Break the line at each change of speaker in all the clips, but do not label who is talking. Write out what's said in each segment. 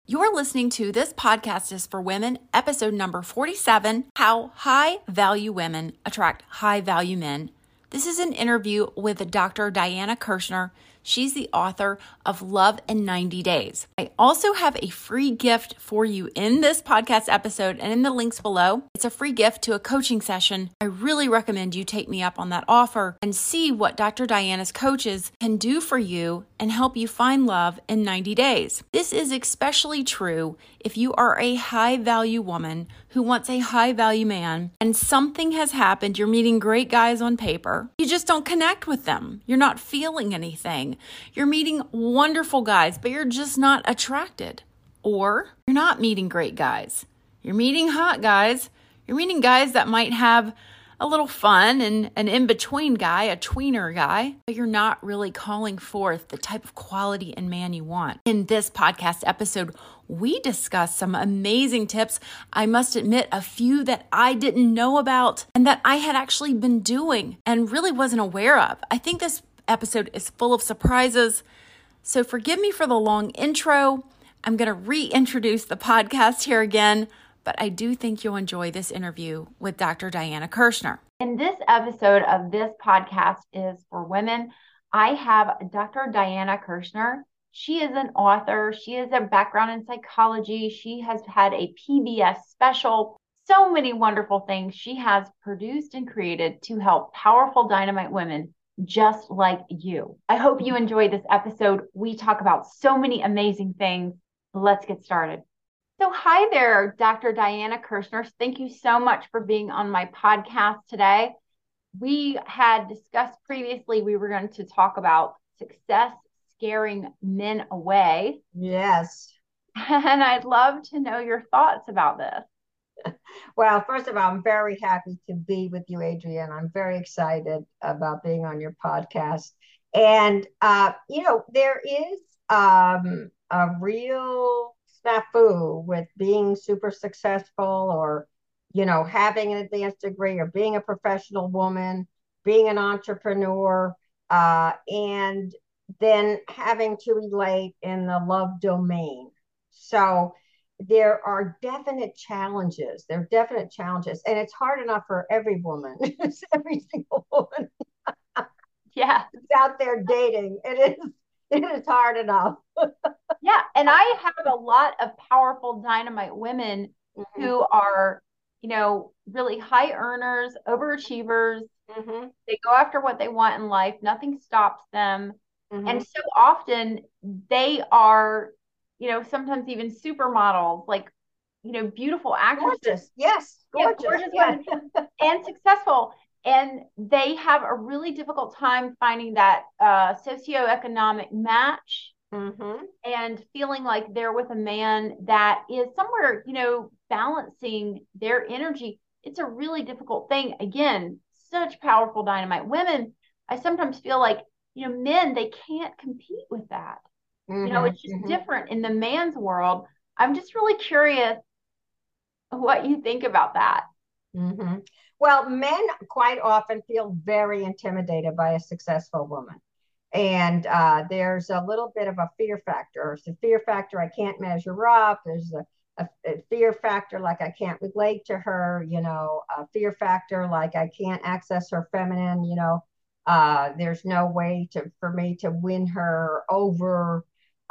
You're listening to This Podcast is for Women, episode number 47, How High Value Women Attract High Value Men. This is an interview with Dr. Diana Kirschner. She's the author of Love in 90 Days. I also have a free gift for you in this podcast episode and in the links below. It's a free gift to a coaching session. I really recommend you take me up on that offer and see what Dr. Diana's coaches can do for you and help you find love in 90 days. This is especially true if you are a high value woman who wants a high value man and something has happened. You're meeting great guys on paper. You just don't connect with them. You're not feeling anything. You're meeting wonderful guys, but you're just not attracted. Or you're not meeting great guys. You're meeting hot guys. You're meeting guys that might have a little fun and an in-between guy, a tweener guy, but you're not really calling forth the type of quality and man you want. In this podcast episode, we discuss some amazing tips. I must admit, a few that I didn't know about and that I had actually been doing and really wasn't aware of. I think this episode is full of surprises, so forgive me for the long intro. I'm going to reintroduce the podcast here again, but I do think you'll enjoy this interview with Dr. Diana Kirschner. In this episode of This Podcast is for Women, I have Dr. Diana Kirschner. She is an author. She has a background in psychology. She has had a PBS special. So many wonderful things she has produced and created to help powerful dynamite women just like you. I hope you enjoyed this episode. We talk about so many amazing things. Let's get started. So hi there, Dr. Diana Kirschner. Thank you so much for being on my podcast today. We had discussed previously we were going to talk about success scaring men away.
Yes.
And I'd love to know your thoughts about this.
Well, first of all, I'm very happy to be with you, Adrienne. I'm very excited about being on your podcast. And, there is a real snafu with being super successful or, having an advanced degree or being a professional woman, being an entrepreneur, and then having to relate in the love domain. So there are definite challenges. There are definite challenges. And it's hard enough for every woman. It's every single woman.
Yeah.
It's out there dating. It is hard enough.
Yeah. And I have a lot of powerful dynamite women who are, really high earners, overachievers. They go after what they want in life. Nothing stops them. And so often they are, sometimes even supermodels, like, beautiful actresses.
Gorgeous. Yes. Gorgeous.
Yeah, gorgeous women and successful. And they have a really difficult time finding that socioeconomic match and feeling like they're with a man that is somewhere, balancing their energy. It's a really difficult thing. Again, such powerful dynamite women. I sometimes feel like, men, they can't compete with that. It's just different in the man's world. I'm just really curious what you think about that.
Well, men quite often feel very intimidated by a successful woman. And there's a little bit of a fear factor. It's a fear factor, I can't measure up. There's a fear factor like I can't relate to her, a fear factor like I can't access her feminine, there's no way for me to win her over.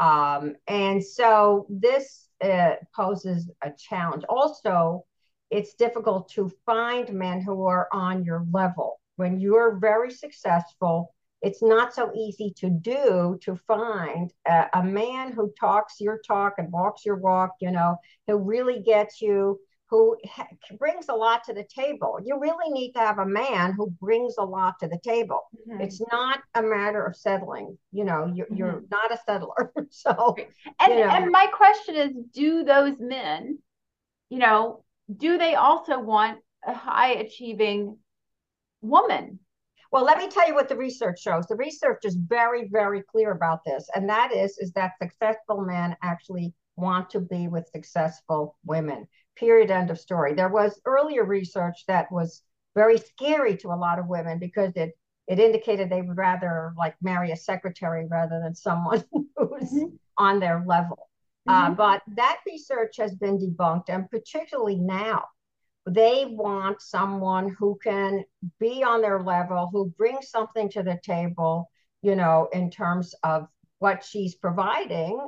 And so this poses a challenge. Also, it's difficult to find men who are on your level. When you're very successful, it's not so easy to find a man who talks your talk and walks your walk, who really gets you, who brings a lot to the table. You really need to have a man who brings a lot to the table. It's not a matter of settling. You're not a settler. So,
and my question is, do those men, do they also want a high achieving woman?
Well, let me tell you what the research shows. The research is very, very clear about this. And that is that successful men actually want to be with successful women. Period. End of story. There was earlier research that was very scary to a lot of women because it indicated they would rather like marry a secretary rather than someone who's on their level. But that research has been debunked, and particularly now, they want someone who can be on their level, who brings something to the table, in terms of what she's providing,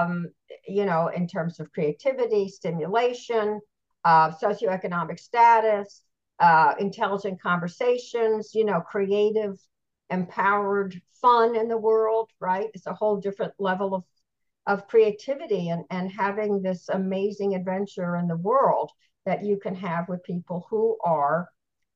in terms of creativity, stimulation, socioeconomic status, intelligent conversations, creative, empowered fun in the world, right? It's a whole different level of creativity and having this amazing adventure in the world that you can have with people who are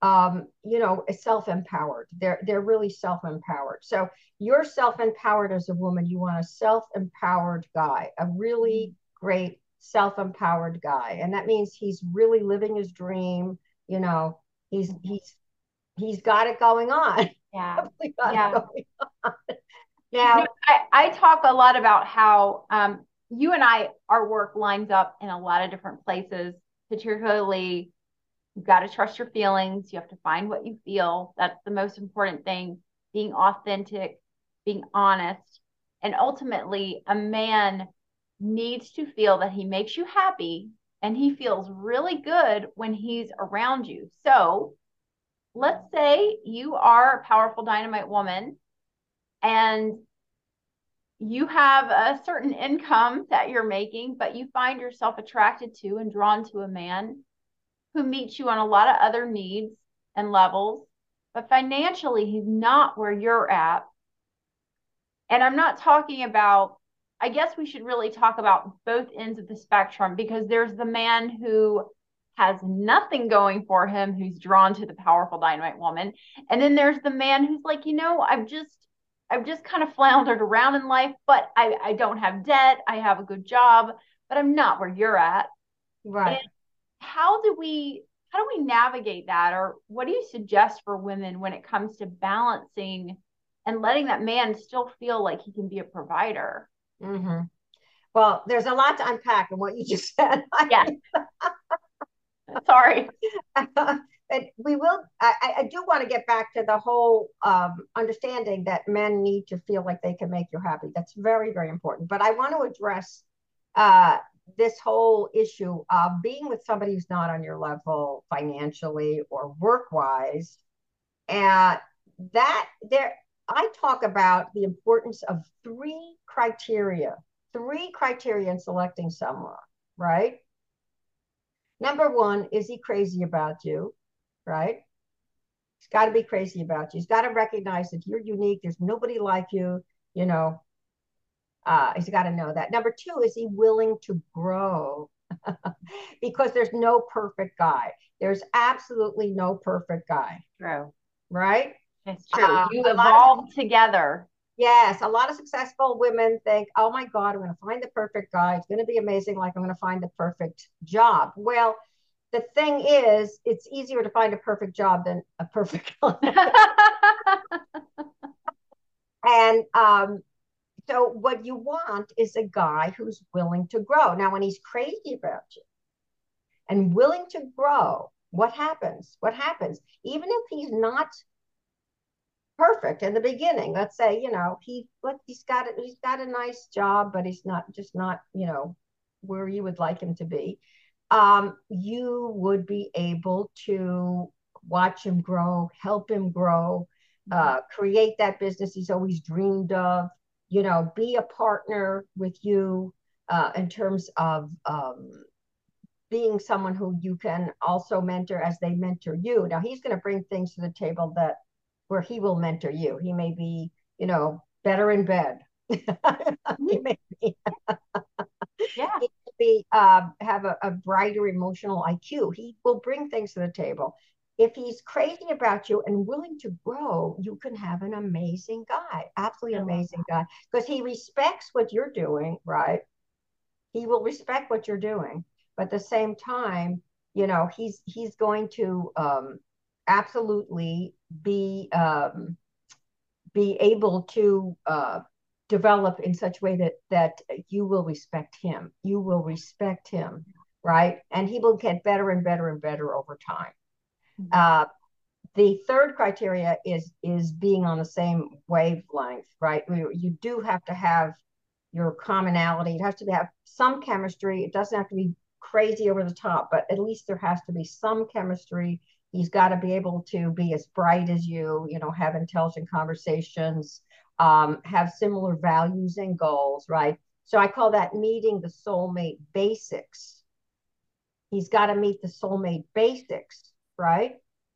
self-empowered. They're really self-empowered. So you're self-empowered as a woman. You want a self-empowered guy, a really great self-empowered guy. And that means he's really living his dream. He's got it going on.
Yeah.
Yeah.
Now, I talk a lot about how you and our work lines up in a lot of different places, particularly you've got to trust your feelings. You have to find what you feel. That's the most important thing. Being authentic, being honest. And ultimately, a man needs to feel that he makes you happy and he feels really good when he's around you. So let's say you are a powerful dynamite woman and you have a certain income that you're making, but you find yourself attracted to and drawn to a man who meets you on a lot of other needs and levels, but financially he's not where you're at. And I'm not talking about, I guess we should really talk about both ends of the spectrum, because there's the man who has nothing going for him, who's drawn to the powerful dynamite woman. And then there's the man who's like, I've just kind of floundered around in life, but I don't have debt. I have a good job, but I'm not where you're at.
Right.
And how do we navigate that? Or what do you suggest for women when it comes to balancing and letting that man still feel like he can be a provider?
Mm-hmm. Well, there's a lot to unpack in what you just said.
Yeah. Sorry.
But we will, I do want to get back to the whole understanding that men need to feel like they can make you happy. That's very, very important. But I want to address this whole issue of being with somebody who's not on your level financially or work-wise. And I talk about the importance of three criteria in selecting someone, right? Number one, is he crazy about you, right? He's got to be crazy about you. He's got to recognize that you're unique. There's nobody like you, he's got to know that. Number two, is he willing to grow? Because there's no perfect guy. There's absolutely no perfect guy.
True.
Right?
It's true. You evolve together.
Yes, a lot of successful women think, oh my God, I'm going to find the perfect guy. It's going to be amazing. Like I'm going to find the perfect job. Well, the thing is, it's easier to find a perfect job than a perfect guy. And so what you want is a guy who's willing to grow. Now, when he's crazy about you and willing to grow, what happens? Even if he's not perfect in the beginning, let's say, he's got a nice job, but he's not where you would like him to be. You would be able to watch him grow, help him grow, create that business he's always dreamed of, be a partner with you in terms of being someone who you can also mentor as they mentor you. Now, he's going to bring things to the table where he will mentor you. He may be, better in bed. He may be,
yeah.
He may be have a brighter emotional IQ. He will bring things to the table. If he's crazy about you and willing to grow, you can have an amazing guy, absolutely amazing guy, because he respects what you're doing, right? He will respect what you're doing, but at the same time, he's going to absolutely be able to develop in such a way that you will respect him. You will respect him, right? And he will get better and better and better over time. Mm-hmm. The third criteria is being on the same wavelength, right? You do have to have your commonality. It has to have some chemistry. It doesn't have to be crazy over the top, but at least there has to be some chemistry. He's got to be able to be as bright as you know, have intelligent conversations, have similar values and goals, right? So I call that meeting the soulmate basics. He's got to meet the soulmate basics, right?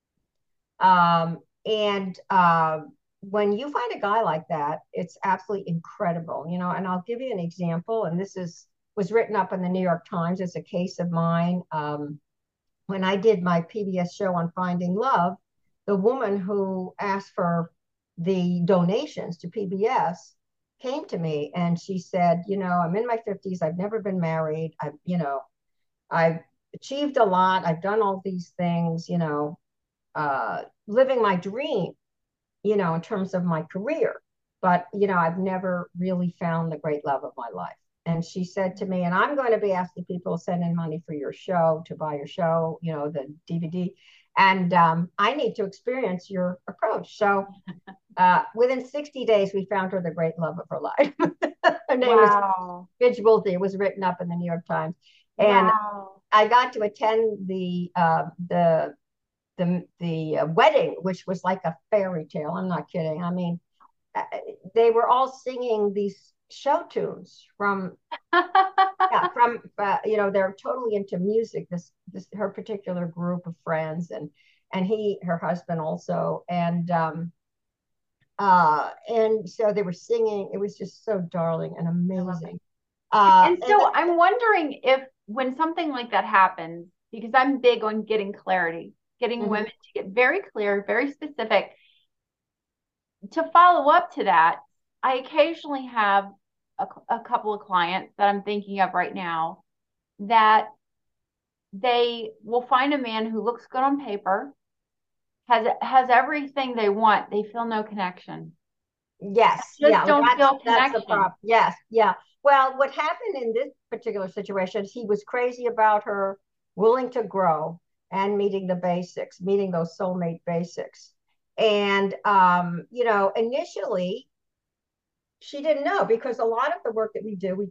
And when you find a guy like that, it's absolutely incredible, you know. And I'll give you an example, and this was written up in the New York Times as a case of mine. When I did my PBS show on Finding Love, the woman who asked for the donations to PBS came to me and she said, you know, I'm in my 50s. I've never been married. I've achieved a lot. I've done all these things, you know, living my dream, you know, in terms of my career. But, you know, I've never really found the great love of my life. And she said to me, and I'm going to be asking people to send in money for your show, to buy your show, you know, the DVD. And I need to experience your approach. So within 60 days, we found her the great love of her life. Her name was Midge Wilty. It was written up in the New York Times. And I got to attend the wedding, which was like a fairy tale. I'm not kidding. I mean, they were all singing these show tunes from you know, they're totally into music. This her particular group of friends, and her husband also, and so they were singing. It was just so darling and amazing.
And so I'm wondering if when something like that happens, because I'm big on getting clarity, getting women to get very clear, very specific. To follow up to that, I occasionally have a couple of clients that I'm thinking of right now that they will find a man who looks good on paper, has everything they want. They feel no connection.
Yes.
Don't feel connection.
That's the problem. Yes. Yeah. Well, what happened in this particular situation is he was crazy about her, willing to grow, and meeting the basics, meeting those soulmate basics. And, you know, initially she didn't know, because a lot of the work that we do,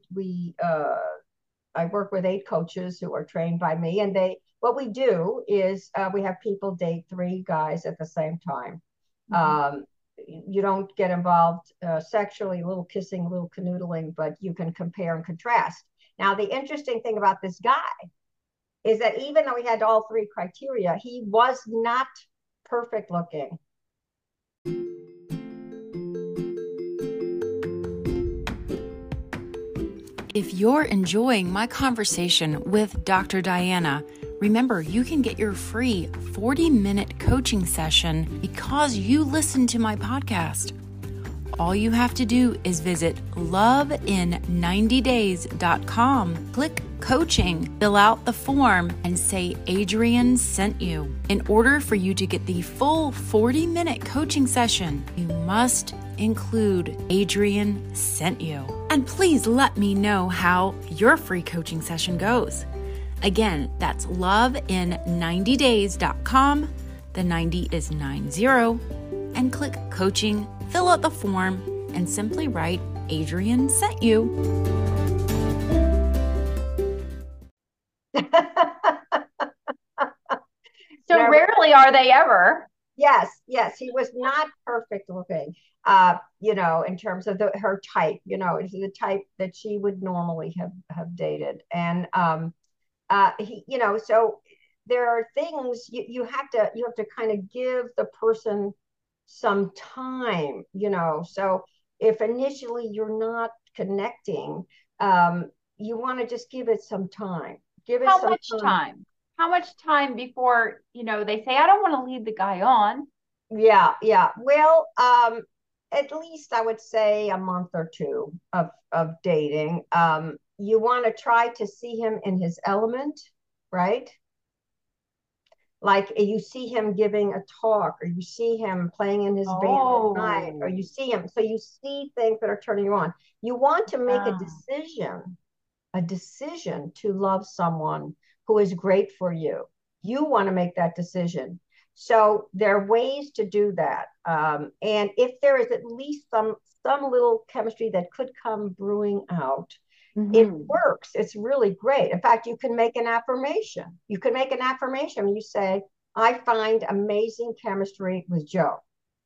I work with 8 coaches who are trained by me, and what we do is we have people date 3 guys at the same time. You don't get involved sexually, a little kissing, a little canoodling, but you can compare and contrast. Now, the interesting thing about this guy is that even though he had all 3 criteria, he was not perfect looking.
If you're enjoying my conversation with Dr. Diana, remember you can get your free 40-minute coaching session because you listen to my podcast. All you have to do is visit lovein90days.com, click coaching, fill out the form, and say Adrienne sent you. In order for you to get the full 40-minute coaching session, you must include Adrienne sent you. And please let me know how your free coaching session goes. Again, that's lovein90days.com. The 90 is 90, and click coaching, fill out the form, and simply write Adrienne sent you.
So rarely are they ever.
Yes, he was not perfect looking, you know, in terms of her type, you know, the type that she would normally have dated. And he, you know, so there are things you have to kind of give the person some time, you know. So if initially you're not connecting, you want to just give it some time. Give it some time.
How much time before, you know, they say, I don't want to lead the guy on?
Yeah. Well, at least I would say a month or 2 of dating. You want to try to see him in his element, right? Like you see him giving a talk, or you see him playing in his band at night, or you see him. So you see things that are turning you on. You want to make a decision to love someone who is great for you. You want to make that decision. So there are ways to do that. And if there is at least some little chemistry that could come brewing out, it works. It's really great. In fact, you can make an affirmation. You can make an affirmation. You say, I find amazing chemistry with Joe.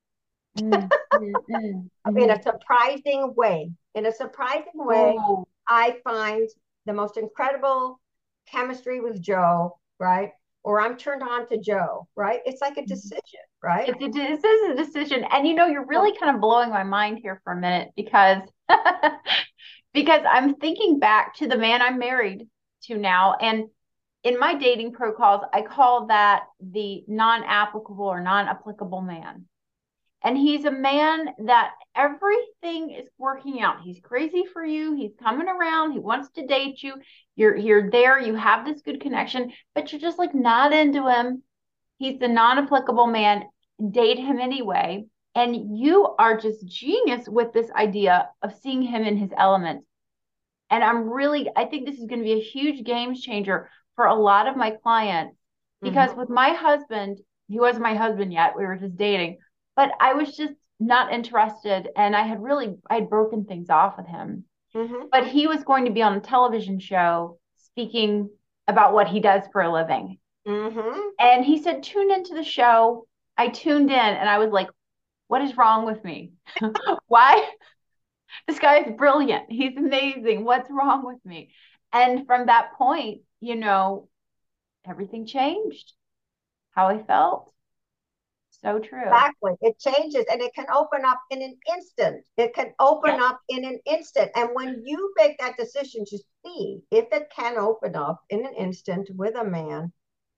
In a surprising way. In a surprising way, I find the most incredible chemistry with Joe, right? Or I'm turned on to Joe, right? It's like a decision, right?
This is a decision. And you're really kind of blowing my mind here for a minute because because I'm thinking back to the man I'm married to now. And in my dating protocols, I call that the non-applicable or non-applicable man. And he's a man that everything is working out. He's crazy for you. He's coming around. He wants to date you. You're there. You have this good connection, but you're just like not into him. He's the non-applicable man. Date him anyway. And you are just genius with this idea of seeing him in his element. And I think this is going to be a huge game changer for a lot of my clients because with my husband, he wasn't my husband yet. We were just dating. But I was just not interested. And I'd broken things off with him. But he was going to be on a television show speaking about what he does for a living. And he said, tune into the show. I tuned in and I was like, what is wrong with me? Why? This guy is brilliant. He's amazing. What's wrong with me? And from that point, everything changed. How I felt. So true.
Exactly. It changes and it can open up in an instant. It can open up in an instant. And when you make that decision to see if it can open up in an instant with a man,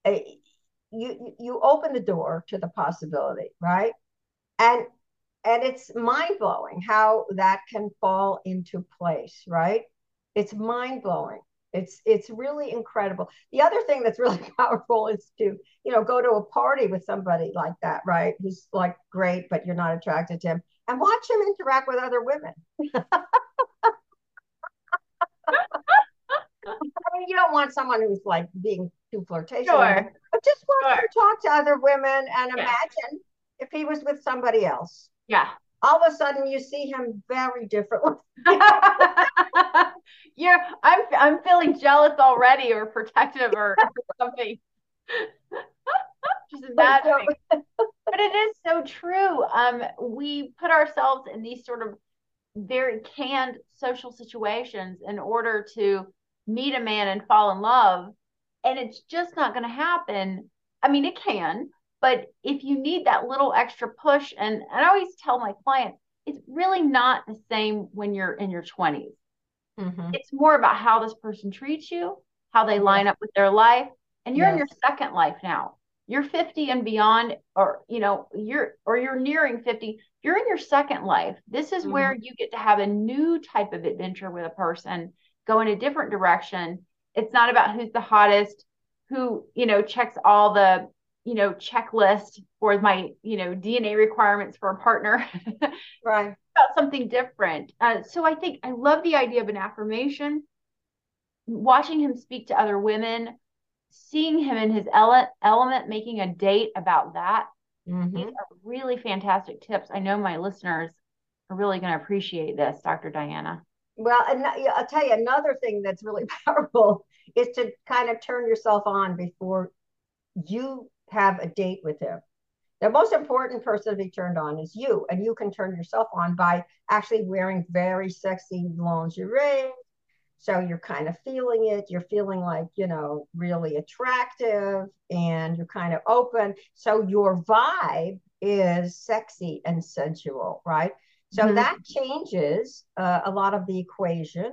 you open the door to the possibility, right? And it's mind-blowing how that can fall into place, right? It's mind-blowing. It's really incredible. The other thing that's really powerful is to, go to a party with somebody like that, right? Who's like great, but you're not attracted to him, and watch him interact with other women. I mean, you don't want someone who's like being too flirtatious, but just watch him talk to other women and imagine if he was with somebody else.
Yeah.
All of a sudden you see him very differently.
I'm feeling jealous already or protective or something. Just imagining. But it is so true. We put ourselves in these sort of very canned social situations in order to meet a man and fall in love. And it's just not going to happen. I mean, it can, but if you need that little extra push, and I always tell my clients, it's really not the same when you're in your 20s. It's more about how this person treats you, how they line up with their life. And you're in your second life now. You're 50 and beyond, or you're nearing 50. You're in your second life. This is where you get to have a new type of adventure with a person, go in a different direction. It's not about who's the hottest, who, checks all the, checklist for my, DNA requirements for a partner.
Right.
About something different. So I think I love the idea of an affirmation, watching him speak to other women, seeing him in his element, making a date about that. These are really fantastic tips. I know my listeners are really going to appreciate this, Dr. Diana.
Well, and I'll tell you another thing that's really powerful is to kind of turn yourself on before you have a date with him. The most important person to be turned on is you, and you can turn yourself on by actually wearing very sexy lingerie. So you're kind of feeling it. You're feeling like, really attractive, and you're kind of open. So your vibe is sexy and sensual, right? So that changes a lot of the equation.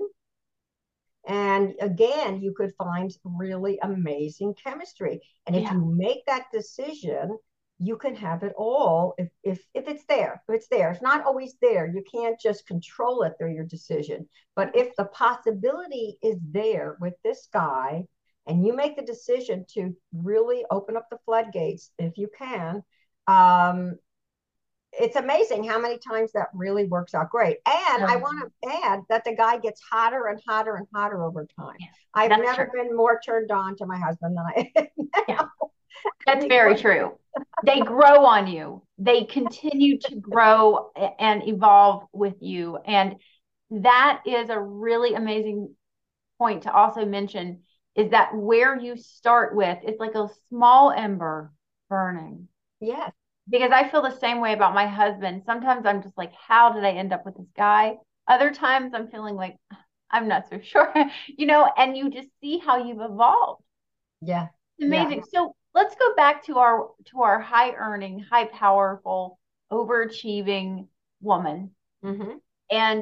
And again, you could find really amazing chemistry. And if you make that decision, you can have it all if it's there. If it's there. It's not always there. You can't just control it through your decision. But if the possibility is there with this guy, and you make the decision to really open up the floodgates, if you can, it's amazing how many times that really works out great. And I want to add that the guy gets hotter and hotter and hotter over time. I've never been more turned on to my husband than I am now.
That's very true. they grow on you. They continue to grow and evolve with you. And that is a really amazing point to also mention, is that where you start with, it's like a small ember burning.
Yes.
Because I feel the same way about my husband. Sometimes I'm just like, how did I end up with this guy? Other times I'm feeling like, I'm not so sure, and you just see how you've evolved.
Yeah.
It's amazing. Yeah. So let's go back to our high earning, high powerful, overachieving woman.
Mm-hmm.
And,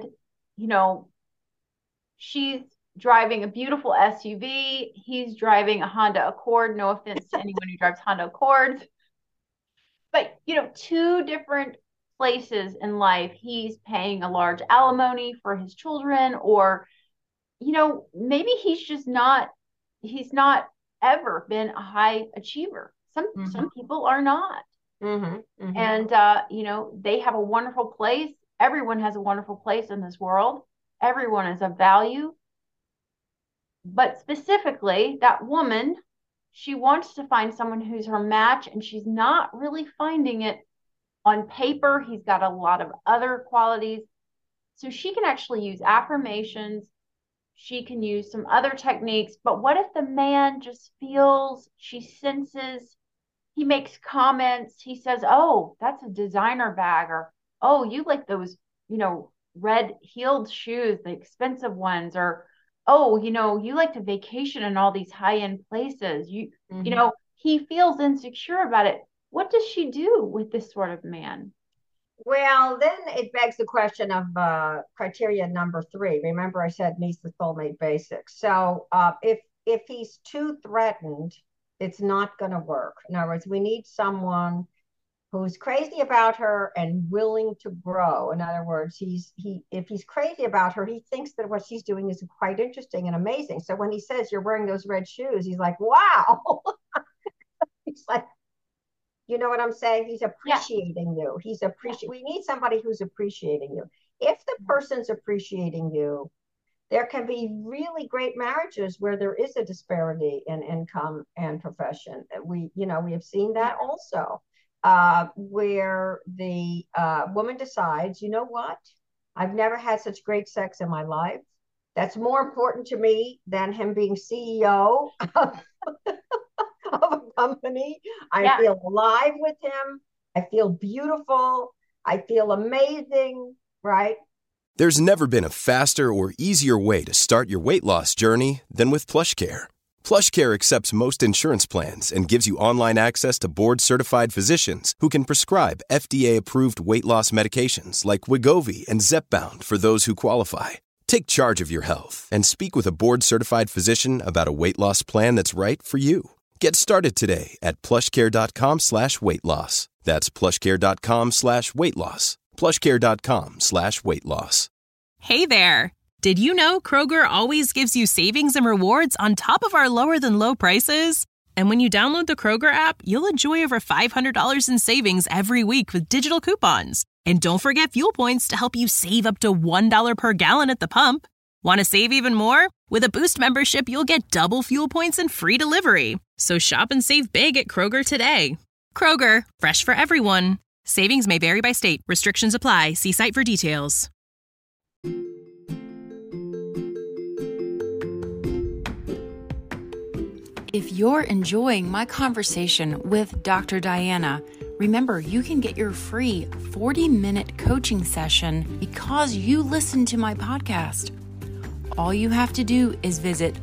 she's driving a beautiful SUV. He's driving a Honda Accord. No offense to anyone who drives Honda Accords. But, two different places in life. He's paying a large alimony for his children, or, maybe he's not ever been a high achiever. Some people are not.
Mm-hmm. Mm-hmm.
And, they have a wonderful place. Everyone has a wonderful place in this world. Everyone is of value. But specifically, that woman, she wants to find someone who's her match, and she's not really finding it on paper. He's got a lot of other qualities. So she can actually use affirmations. She can use some other techniques. But what if the man just feels, she senses, he makes comments, he says, oh, that's a designer bag, or, oh, you like those, red heeled shoes, the expensive ones, or, oh, you like to vacation in all these high-end places. He feels insecure about it. What does she do with this sort of man?
Well, then it begs the question of criteria number 3. Remember, I said meets the soulmate basics. So if he's too threatened, it's not going to work. In other words, we need someone who's crazy about her and willing to grow. In other words, if he's crazy about her, he thinks that what she's doing is quite interesting and amazing. So when he says you're wearing those red shoes, he's like, wow. He's like, you know what I'm saying? He's appreciating you. We need somebody who's appreciating you. If the person's appreciating you, there can be really great marriages where there is a disparity in income and profession. We have seen that also, where the woman decides, you know what? I've never had such great sex in my life. That's more important to me than him being CEO of a company. I feel alive with him. I feel beautiful. I feel amazing, right?
There's never been a faster or easier way to start your weight loss journey than with PlushCare. PlushCare accepts most insurance plans and gives you online access to board-certified physicians who can prescribe FDA-approved weight loss medications like Wegovy and Zepbound for those who qualify. Take charge of your health and speak with a board-certified physician about a weight loss plan that's right for you. Get started today at plushcare.com/weight-loss. That's plushcare.com/weight-loss. plushcare.com/weight-loss.
Hey there. Did you know Kroger always gives you savings and rewards on top of our lower than low prices? And when you download the Kroger app, you'll enjoy over $500 in savings every week with digital coupons. And don't forget fuel points to help you save up to $1 per gallon at the pump. Want to save even more? With a Boost membership, you'll get double fuel points and free delivery. So shop and save big at Kroger today. Kroger, fresh for everyone. Savings may vary by state. Restrictions apply. See site for details.
If you're enjoying my conversation with Dr. Diana, remember you can get your free 40-minute coaching session because you listen to my podcast. All you have to do is visit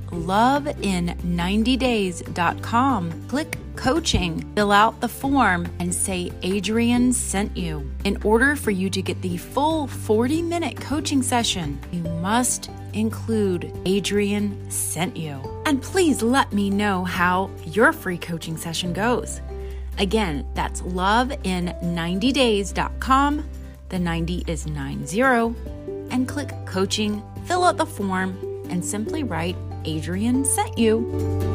lovein90days.com, click coaching, fill out the form, and say Adrienne sent you. In order for you to get the full 40-minute coaching session, you must include Adrienne sent you. And please let me know how your free coaching session goes. Again, that's lovein90days.com. The 90 is 90. And click coaching, fill out the form, and simply write Adrienne sent you.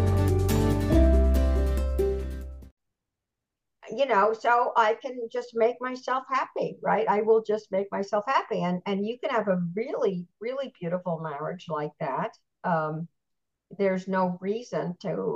So I can just make myself happy, right? I will just make myself happy. And you can have a really, really beautiful marriage like that. there's no reason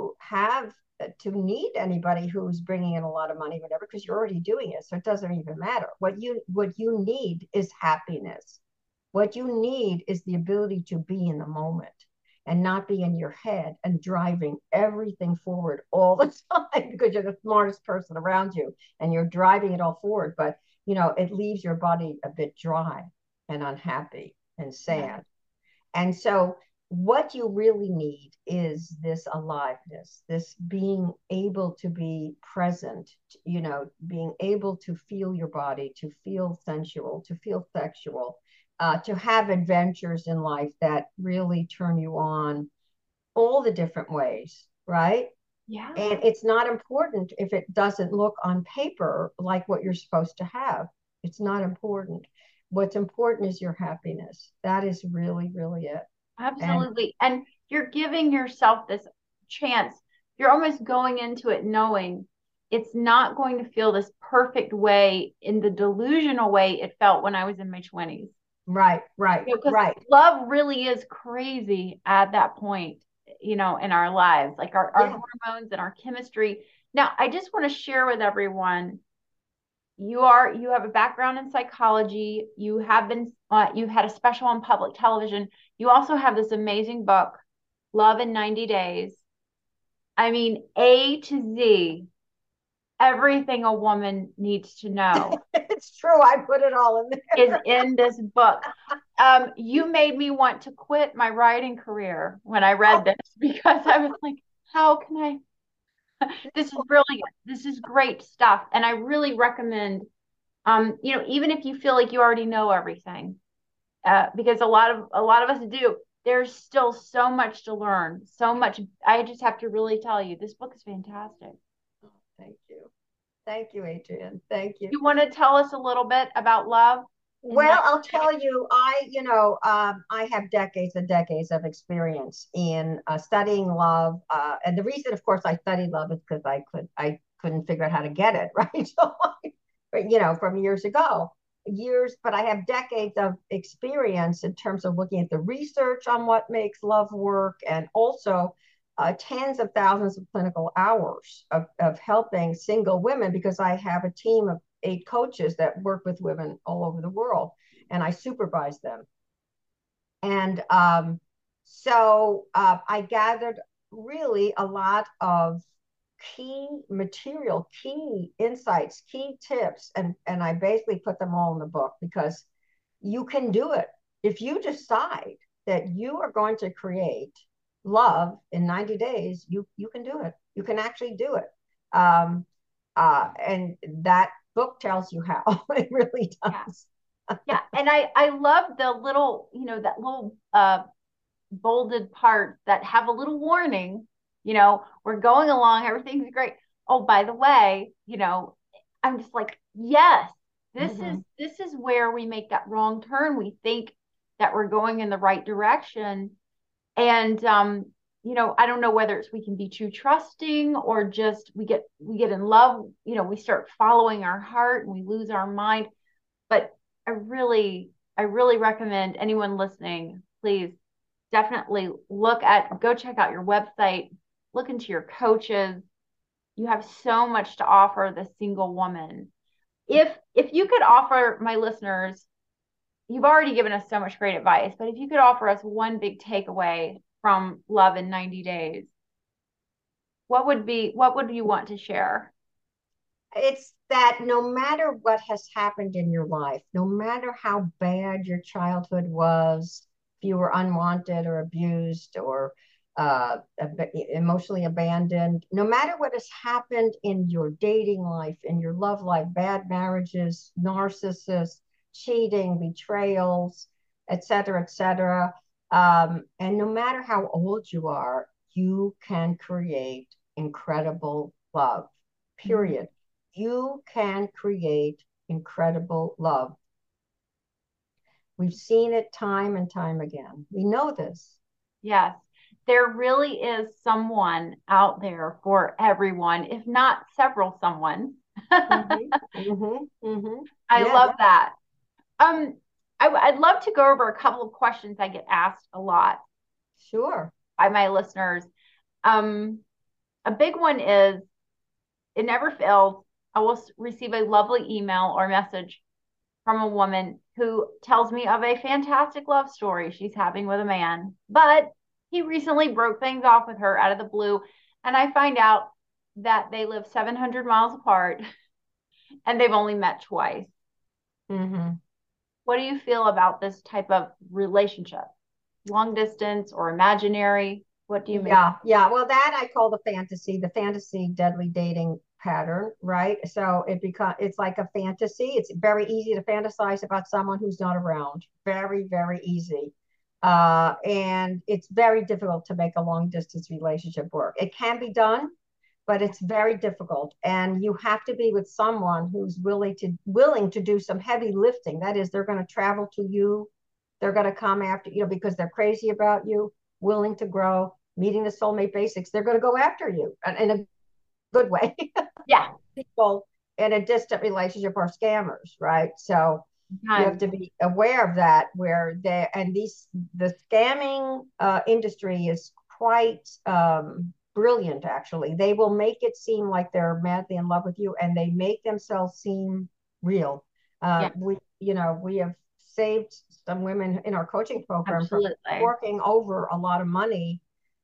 to need anybody who's bringing in a lot of money, whatever, because you're already doing it. So it doesn't even matter. What you need is happiness. What you need is the ability to be in the moment and not be in your head and driving everything forward all the time because you're the smartest person around you and you're driving it all forward. But, it leaves your body a bit dry and unhappy and sad. And so what you really need is this aliveness, this being able to be present, being able to feel your body, to feel sensual, to feel sexual, to have adventures in life that really turn you on all the different ways, right?
Yeah.
And it's not important if it doesn't look on paper like what you're supposed to have. It's not important. What's important is your happiness. That is really, really it.
Absolutely. And you're giving yourself this chance. You're almost going into it knowing it's not going to feel this perfect way in the delusional way it felt when I was in my 20s.
Right. Right.
Love really is crazy at that point, in our lives, like our hormones and our chemistry. Now, I just want to share with everyone, you have a background in psychology. You've had a special on public television. You also have this amazing book, Love in 90 Days. I mean, A to Z, everything a woman needs to know.
It's true. I put it all in there.
Is in this book. You made me want to quit my writing career when I read this, because I was like, how can I? This is brilliant. This is great stuff. And I really recommend, even if you feel like you already know everything, because a lot of us do, there's still so much to learn, so much. I just have to really tell you, this book is fantastic.
Thank you. Thank you, Adrienne. Thank you.
You want to tell us a little bit about love?
Well, I'll tell you, I have decades and decades of experience in studying love. And the reason, of course, I studied love is because I couldn't figure out how to get it, right? So, from years ago, but I have decades of experience in terms of looking at the research on what makes love work, and also tens of thousands of clinical hours of helping single women, because I have a team of 8 coaches that work with women all over the world, and I supervise them. And so I gathered really a lot of key material, key insights, key tips, and I basically put them all in the book, because you can do it. If you decide that you are going to create love in 90 days, you can do it. You can actually do it. And that book tells you how. It really does.
Yeah. And I love the little, that little bolded parts that have a little warning, we're going along, everything's great. Oh, by the way, I'm just like, yes, this is where we make that wrong turn. We think that we're going in the right direction. And I don't know whether it's we can be too trusting, or just we get in love, we start following our heart and we lose our mind. But I really recommend anyone listening, please definitely go check out your website, look into your coaches. You have so much to offer the single woman. If you could offer my listeners, you've already given us so much great advice, but if you could offer us one big takeaway from Love in 90 Days, what would you want to share?
It's that no matter what has happened in your life, no matter how bad your childhood was, if you were unwanted or abused or emotionally abandoned, no matter what has happened in your dating life, in your love life, bad marriages, narcissists, cheating, betrayals, etc., etc., and no matter how old you are, you can create incredible love, period. You can create incredible love. We've seen it time and time again. We know this.
Yes, there really is someone out there for everyone, if not several someone. I love that. I'd love to go over a couple of questions I get asked a lot.
Sure.
by my listeners. A big one is, it never fails. I will receive a lovely email or message from a woman who tells me of a fantastic love story she's having with a man, but he recently broke things off with her out of the blue. And I find out that they live 700 miles apart and they've only met twice.
Mm-hmm.
What do you feel about this type of relationship? Long distance or imaginary? What do you make?
Yeah. Well, that I call the fantasy deadly dating pattern, right? So it's like a fantasy. It's very easy to fantasize about someone who's not around. Very, very easy. And it's very difficult to make a long distance relationship work. It can be done, but it's very difficult. And you have to be with someone who's willing to do some heavy lifting. That is, they're going to travel to you. They're going to come after you, because they're crazy about you, willing to grow, meeting the soulmate basics. They're going to go after you in a good way.
Yeah.
People in a distant relationship are scammers, right? So you have to be aware of that, the scamming industry is quite brilliant, actually. They will make it seem like they're madly in love with you, and they make themselves seem real. We have saved some women in our coaching program from forking over a lot of money.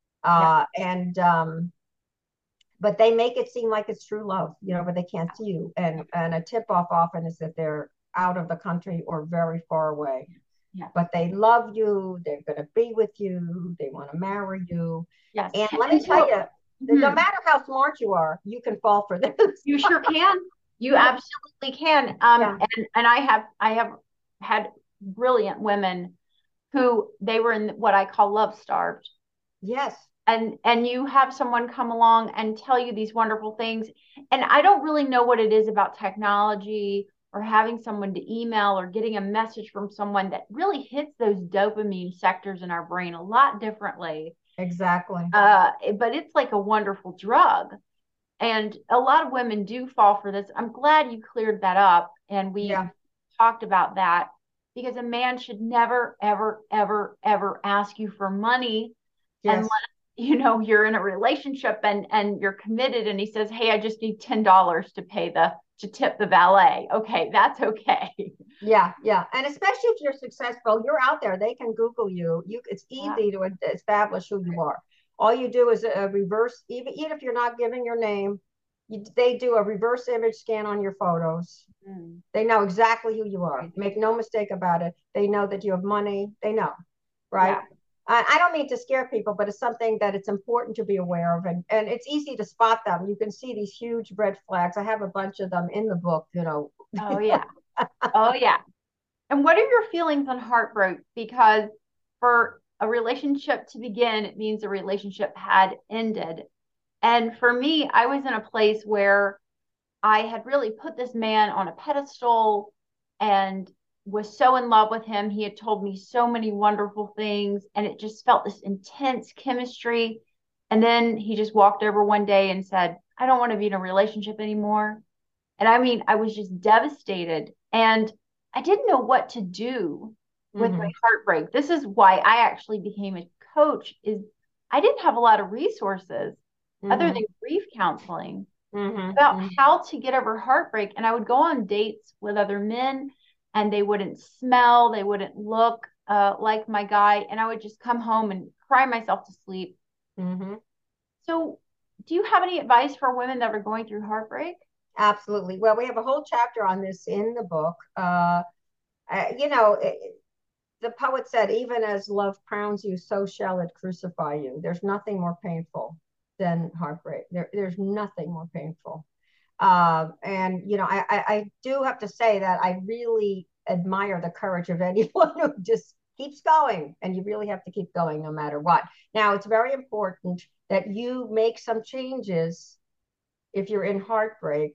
But they make it seem like it's true love, but they can't see you. And a tip off often is that they're out of the country or very far away. Yeah. But they love you. They're going to be with you. They want to marry you.
Yes.
And let me tell you, no matter how smart you are, you can fall for this.
You sure can. You absolutely can. And I have had brilliant women who they were in what I call love starved.
Yes.
And you have someone come along and tell you these wonderful things. And I don't really know what it is about technology or having someone to email or getting a message from someone that really hits those dopamine sectors in our brain a lot differently.
Exactly.
But it's like a wonderful drug. And a lot of women do fall for this. I'm glad you cleared that up. And we talked about that, because a man should never, ever, ever, ever ask you for money unless you're in a relationship and you're committed, and he says, hey, I just need $10 to tip the valet. Okay, that's okay.
Yeah. And especially if you're successful, you're out there. They can Google you. It's easy to establish who you are. All you do is a reverse, even if you're not giving your name, they do a reverse image scan on your photos. They know exactly who you are. Make no mistake about it. They know that you have money. They know, right? Yeah. I don't mean to scare people, but it's something that it's important to be aware of. And it's easy to spot them. You can see these huge red flags. I have a bunch of them in the book,
Oh, yeah. Oh, yeah. And what are your feelings on heartbreak? Because for a relationship to begin, it means the relationship had ended. And for me, I was in a place where I had really put this man on a pedestal and was so in love with him. He had told me so many wonderful things, and it just felt this intense chemistry. And then he just walked over one day and said, I don't want to be in a relationship anymore. And I mean, I was just devastated, and I didn't know what to do with my heartbreak. This is why I actually became a coach, is I didn't have a lot of resources other than grief counseling about how to get over heartbreak. And I would go on dates with other men, and they wouldn't smell, they wouldn't look like my guy. And I would just come home and cry myself to sleep. So do you have any advice for women that are going through heartbreak?
Absolutely. Well, we have a whole chapter on this in the book. The poet said, even as love crowns you, so shall it crucify you. There's nothing more painful than heartbreak. There's nothing more painful. I do have to say that I really admire the courage of anyone who just keeps going, and you really have to keep going no matter what. Now, it's very important that you make some changes if you're in heartbreak.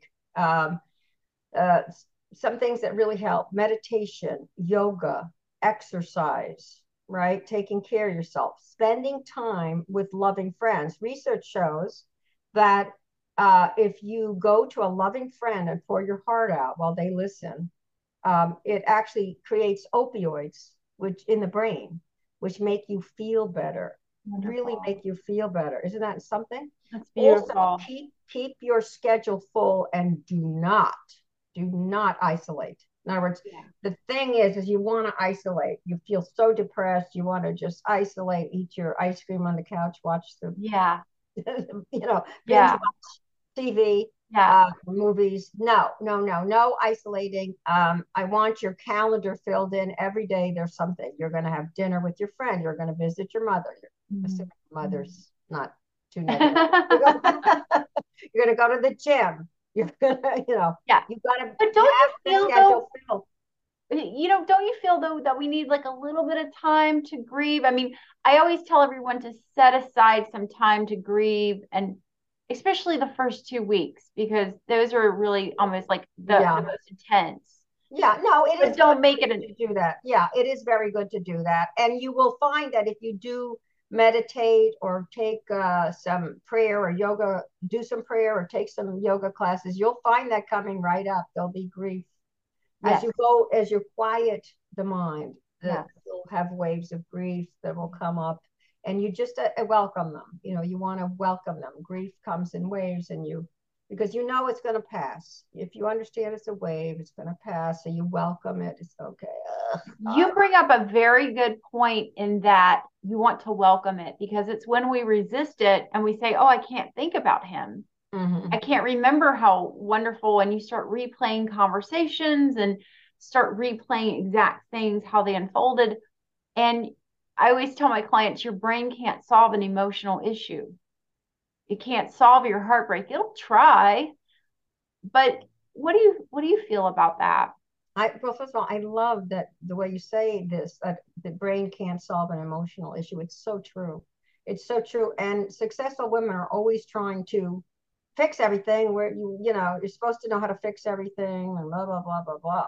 Some things that really help: meditation, yoga, exercise, right? Taking care of yourself, spending time with loving friends. Research shows that if you go to a loving friend and pour your heart out while they listen, it actually creates opioids, which in the brain, which make you feel better. really
Wonderful.
make you feel better. Isn't that something?
That's
Also,
beautiful.
keep your schedule full and do not isolate. In other words,
Yeah.
the thing is you want to isolate. You feel so depressed, you want to just isolate, eat your ice cream on the couch, watch the
Yeah.
binge
Yeah.
watch TV,
Yeah.
movies. No isolating. I want your calendar filled in every day. There's something. You're going to have dinner with your friend. You're going to visit your mother. Assuming your mother's not too negative. You're going to go to the gym. You're going to,
Yeah.
you've got to
But don't
have
you
the
feel
schedule filled.
don't you feel though that we need like a little bit of time to grieve? I mean, I always tell everyone to set aside some time to grieve, and especially the first 2 weeks, because those are really almost like the most intense.
Yeah, no, it
But
is
don't make it
to do that. Yeah, it is very good to do that. And you will find that if you do meditate or take some prayer or yoga, do some prayer or take some yoga classes, you'll find that coming right up. There'll be grief.
Yes.
As you quiet the mind,
Yes.
you'll have waves of grief that will come up, and you just welcome them. You want to welcome them. Grief comes in waves, because it's going to pass. If you understand it's a wave, it's going to pass, so you welcome it. It's okay.
You bring up a very good point in that you want to welcome it, because it's when we resist it and we say, oh, I can't think about him. I can't remember how wonderful. And you start replaying conversations and start replaying exact things, how they unfolded. And I always tell my clients, your brain can't solve an emotional issue. It can't solve your heartbreak. It'll try. But what do you feel about that?
Well, first of all, I love that the way you say this, that the brain can't solve an emotional issue. It's so true. It's so true. And successful women are always trying to fix everything, where you're supposed to know how to fix everything and blah blah blah blah blah.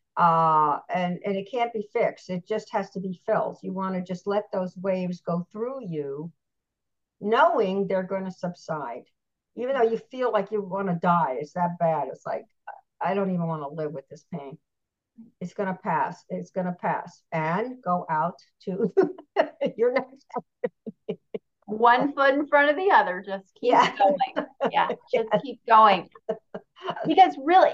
And it can't be fixed. It just has to be felt. You want to just let those waves go through you, knowing they're going to subside, even though you feel like you want to die. It's that bad. It's like, I don't even want to live with this pain. It's going to pass. It's going to pass. And go out to your next.
One foot in front of the other. Just keep going. Yeah, just keep going. Because really,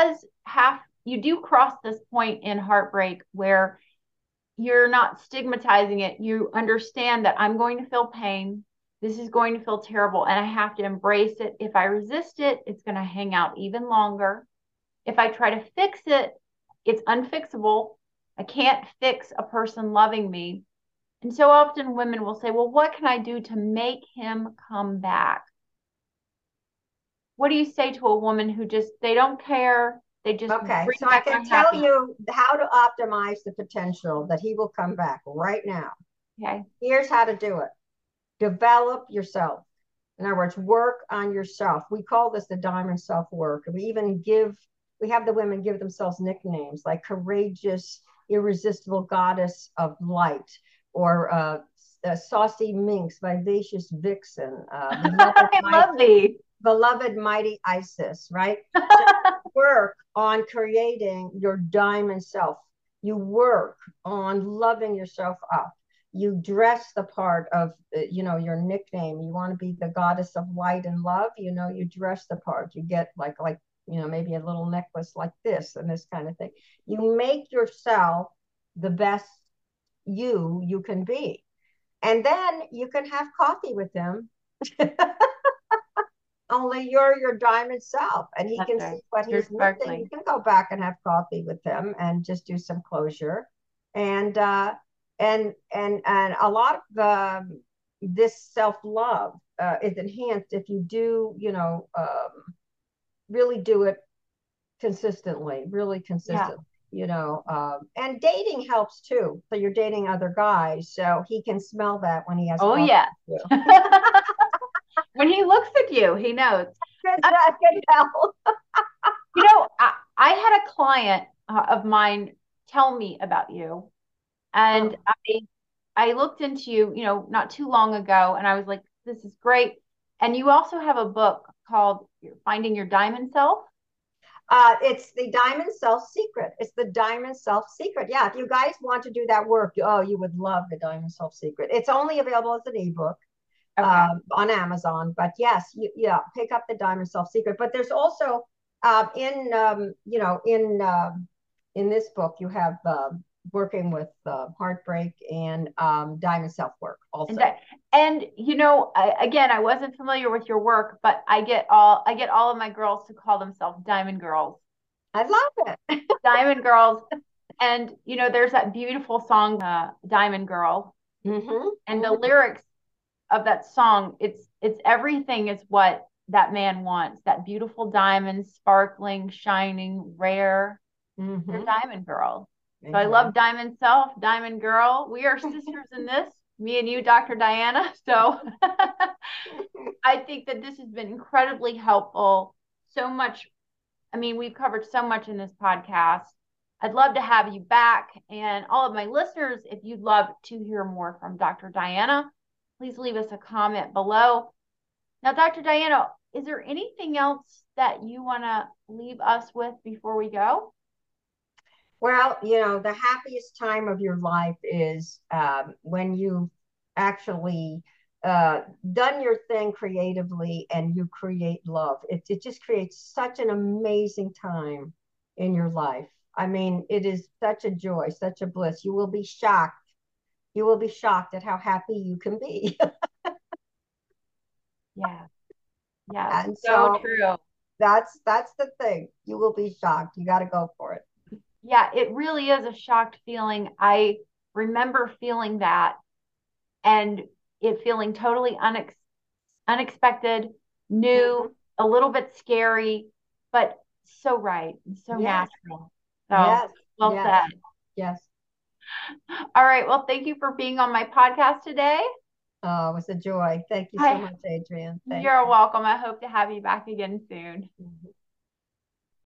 you do cross this point in heartbreak where you're not stigmatizing it. You understand that I'm going to feel pain. This is going to feel terrible, and I have to embrace it. If I resist it, it's going to hang out even longer. If I try to fix it, it's unfixable. I can't fix a person loving me. And so often women will say, well, what can I do to make him come back? What do you say to a woman who they don't care? They just
okay. So I can tell you how to optimize the potential that he will come back right now.
Okay.
Here's how to do it. Develop yourself. In other words, work on yourself. We call this the diamond self-work. We have the women give themselves nicknames like courageous, irresistible goddess of light, or saucy minx, vivacious vixen.
I love thee.
Beloved mighty Isis, right? Work on creating your diamond self. You work on loving yourself up. You dress the part of, your nickname. You want to be the goddess of light and love. You dress the part. You get like, maybe a little necklace like this and this kind of thing. You make yourself the best you can be. And then you can have coffee with him. Only you're your diamond self, and he can see what he's missing. You can go back and have coffee with him and just do some closure. And a lot of this self-love is enhanced if you do, really do it consistently, really consistently. And dating helps too. So you're dating other guys, so he can smell that when he has.
Oh yeah. When he looks at you, he knows.
I can tell.
I had a client of mine tell me about you, and I looked into you, not too long ago, and I was like, this is great. And you also have a book called Finding Your Diamond Self.
It's the Diamond Self Secret. It's the Diamond Self Secret. Yeah, if you guys want to do that work, oh, you would love the Diamond Self Secret. It's only available as an ebook on Amazon. But yes, pick up the Diamond Self Secret. But there's also in this book you have working with heartbreak and diamond self work also.
And again, I wasn't familiar with your work, but I get all of my girls to call themselves Diamond Girls.
I love it.
Diamond Girls. And there's that beautiful song, Diamond Girl.
Mm-hmm.
And the lyrics of that song, it's everything is what that man wants. That beautiful diamond, sparkling, shining, rare.
Mm-hmm.
You're Diamond Girl. So I love Diamond Self, Diamond Girl. We are sisters in this, me and you, Dr. Diana. So I think that this has been incredibly helpful. So much. I mean, we've covered so much in this podcast. I'd love to have you back. And all of my listeners, if you'd love to hear more from Dr. Diana, please leave us a comment below. Now, Dr. Diana, is there anything else that you want to leave us with before we go?
Well, the happiest time of your life is when you actually done your thing creatively and you create love. It just creates such an amazing time in your life. I mean, it is such a joy, such a bliss. You will be shocked. You will be shocked at how happy you can be.
Yeah. Yeah.
And
so true.
That's the thing. You will be shocked. You got to go for it.
Yeah, it really is a shocked feeling. I remember feeling that and it feeling totally unexpected, new, a little bit scary, but so right and so natural. So well said.
Yes.
All right. Well, thank you for being on my podcast today.
Oh, it was a joy. Thank you so much, Adrienne.
You're welcome. I hope to have you back again soon.
Mm-hmm.